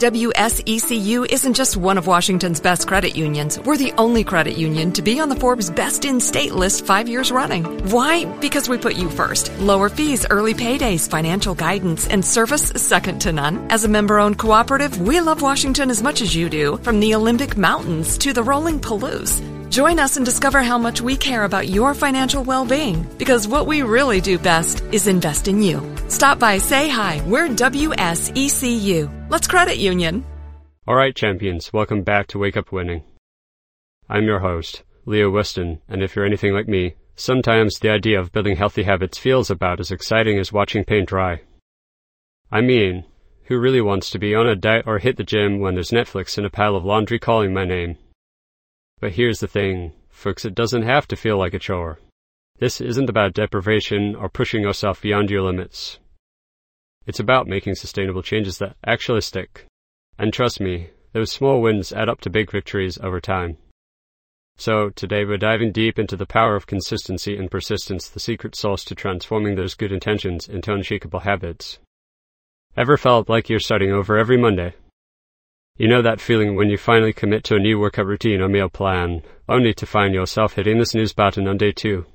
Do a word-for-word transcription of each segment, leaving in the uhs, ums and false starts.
W S E C U isn't just one of Washington's best credit unions. We're the only credit union to be on the Forbes Best in State list five years running. Why? Because we put you first. Lower fees, early paydays, financial guidance, and service second to none. As a member-owned cooperative, we love Washington as much as you do, from the Olympic Mountains to the rolling Palouse. Join us and discover how much we care about your financial well-being, because what we really do best is invest in you. Stop by, say hi. We're W S E C U. Let's credit union. All right, champions, welcome back to Wake Up Winning. I'm your host, Leo Weston, and if you're anything like me, sometimes the idea of building healthy habits feels about as exciting as watching paint dry. I mean, who really wants to be on a diet or hit the gym when there's Netflix and a pile of laundry calling my name? But here's the thing, folks, it doesn't have to feel like a chore. This isn't about deprivation or pushing yourself beyond your limits. It's about making sustainable changes that actually stick. And trust me, those small wins add up to big victories over time. So, today we're diving deep into the power of consistency and persistence, the secret sauce to transforming those good intentions into unshakable habits. Ever felt like you're starting over every Monday? You know that feeling when you finally commit to a new workout routine or meal plan, only to find yourself hitting the snooze button on day two?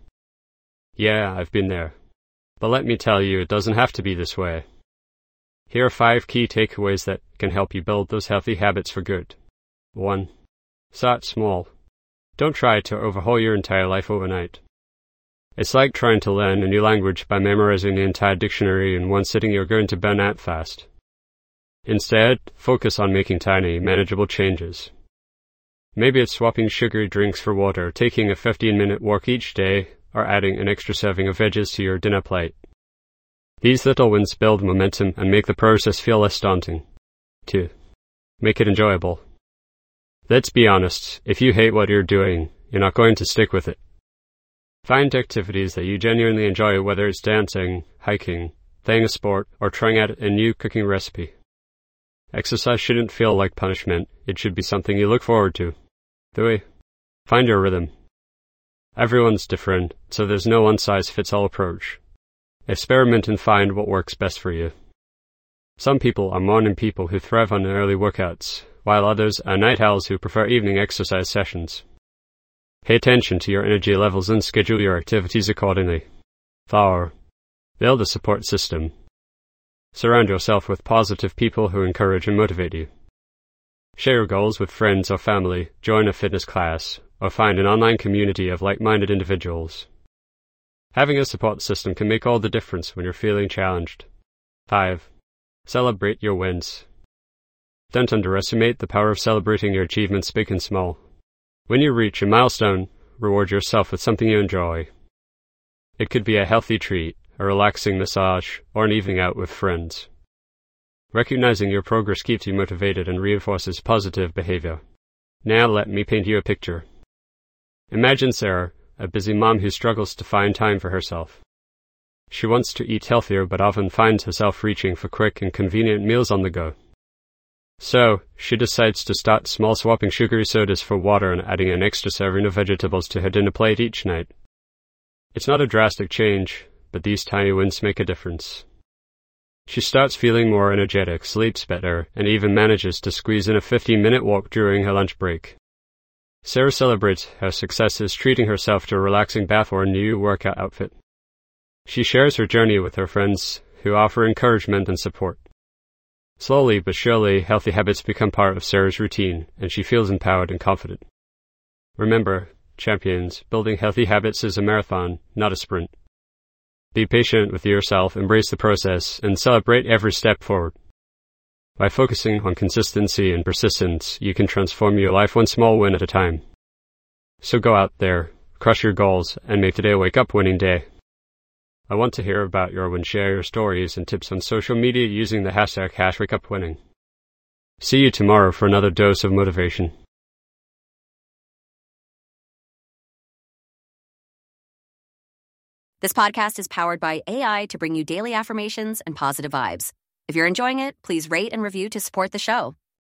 Yeah, I've been there. But let me tell you, it doesn't have to be this way. Here are five key takeaways that can help you build those healthy habits for good. one. Start small. Don't try to overhaul your entire life overnight. It's like trying to learn a new language by memorizing the entire dictionary in one sitting. You're going to burn out fast. Instead, focus on making tiny, manageable changes. Maybe it's swapping sugary drinks for water, taking a fifteen-minute walk each day, or adding an extra serving of veggies to your dinner plate. These little wins build momentum and make the process feel less daunting. two. Make it enjoyable. Let's be honest, if you hate what you're doing, you're not going to stick with it. Find activities that you genuinely enjoy, whether it's dancing, hiking, playing a sport, or trying out a new cooking recipe. Exercise shouldn't feel like punishment. It should be something you look forward to. three. Find your rhythm. Everyone's different, so there's no one-size-fits-all approach. Experiment and find what works best for you. Some people are morning people who thrive on early workouts, while others are night owls who prefer evening exercise sessions. Pay attention to your energy levels and schedule your activities accordingly. four. Build a support system. Surround yourself with positive people who encourage and motivate you. Share your goals with friends or family, join a fitness class, or find an online community of like-minded individuals. Having a support system can make all the difference when you're feeling challenged. five. Celebrate your wins. Don't underestimate the power of celebrating your achievements, big and small. When you reach a milestone, reward yourself with something you enjoy. It could be a healthy treat, a relaxing massage, or an evening out with friends. Recognizing your progress keeps you motivated and reinforces positive behavior. Now let me paint you a picture. Imagine Sarah, a busy mom who struggles to find time for herself. She wants to eat healthier but often finds herself reaching for quick and convenient meals on the go. So, she decides to start small, swapping sugary sodas for water and adding an extra serving of vegetables to her dinner plate each night. It's not a drastic change, but these tiny wins make a difference. She starts feeling more energetic, sleeps better, and even manages to squeeze in a fifteen-minute walk during her lunch break. Sarah celebrates her successes, treating herself to a relaxing bath or a new workout outfit. She shares her journey with her friends, who offer encouragement and support. Slowly but surely, healthy habits become part of Sarah's routine, and she feels empowered and confident. Remember, champions, building healthy habits is a marathon, not a sprint. Be patient with yourself, embrace the process, and celebrate every step forward. By focusing on consistency and persistence, you can transform your life one small win at a time. So go out there, crush your goals, and make today a wake-up winning day. I want to hear about your wins. Share your stories and tips on social media using the hashtag hash wake up winning. See you tomorrow for another dose of motivation. This podcast is powered by A I to bring you daily affirmations and positive vibes. If you're enjoying it, please rate and review to support the show.